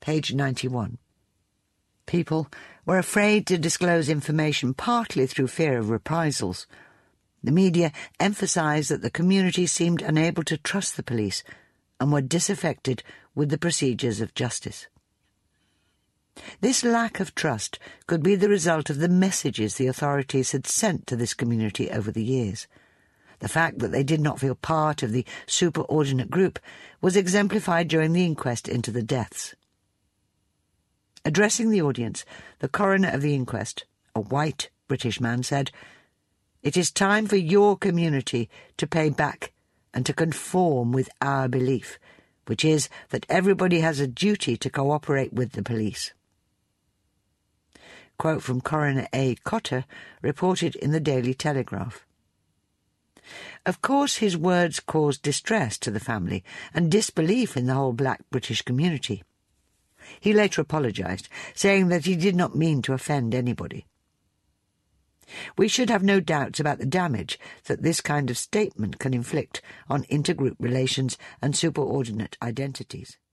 page 91. People were afraid to disclose information partly through fear of reprisals. The media emphasised that the community seemed unable to trust the police and were disaffected with the procedures of justice. This lack of trust could be the result of the messages the authorities had sent to this community over the years. The fact that they did not feel part of the superordinate group was exemplified during the inquest into the deaths. Addressing the audience, the coroner of the inquest, a white British man, said, "It is time for your community to pay back and to conform with our belief, which is that everybody has a duty to cooperate with the police." Quote from Coroner A. Cotter, reported in the Daily Telegraph. Of course his words caused distress to the family and disbelief in the whole black British community. He later apologised, saying that he did not mean to offend anybody. We should have no doubts about the damage that this kind of statement can inflict on intergroup relations and superordinate identities.